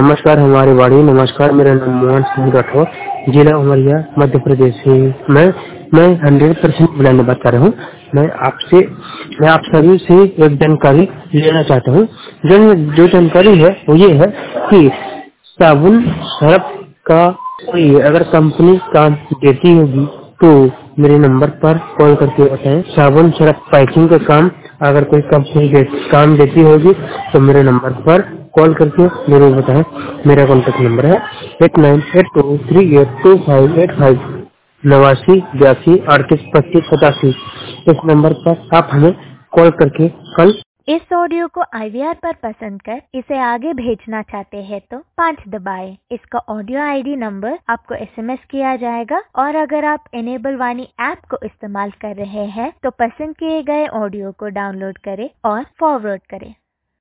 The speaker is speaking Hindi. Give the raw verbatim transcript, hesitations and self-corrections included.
नमस्कार हमारी वाणी। नमस्कार, मेरा नाम मोहन सिंह राठौर, जिला उमरिया, मध्य प्रदेश से। मैं मैं हंड्रेड परसेंट ब्रांड बता रहा हूँ। मैं आपसे मैं आप सभी से एक जानकारी लेना चाहता हूँ। जो जो जानकारी है वो ये है कि साबुन सर्फ का कोई अगर कंपनी काम देती होगी तो मेरे नंबर पर कॉल करके बताएं। साबुन सर्फ पैकिंग का काम अगर कोई कंपनी दे, काम देती होगी तो मेरे नंबर पर कॉल करके जरूर बताएं। मेरा कॉन्टेक्ट नंबर है eight nine eight two three eight two five eight five, नवासी बयासी अड़तीस पच्चीस सतासी। इस नंबर पर आप हमें कॉल करके कल इस ऑडियो को आई वी आर पर पसंद कर इसे आगे भेजना चाहते हैं तो पाँच दबाएं। इसका ऑडियो आई डी नंबर आपको एस एम एस किया जाएगा और अगर आप इनेबल वाणी ऐप को इस्तेमाल कर रहे हैं तो पसंद किए गए ऑडियो को डाउनलोड करें और फॉरवर्ड करें।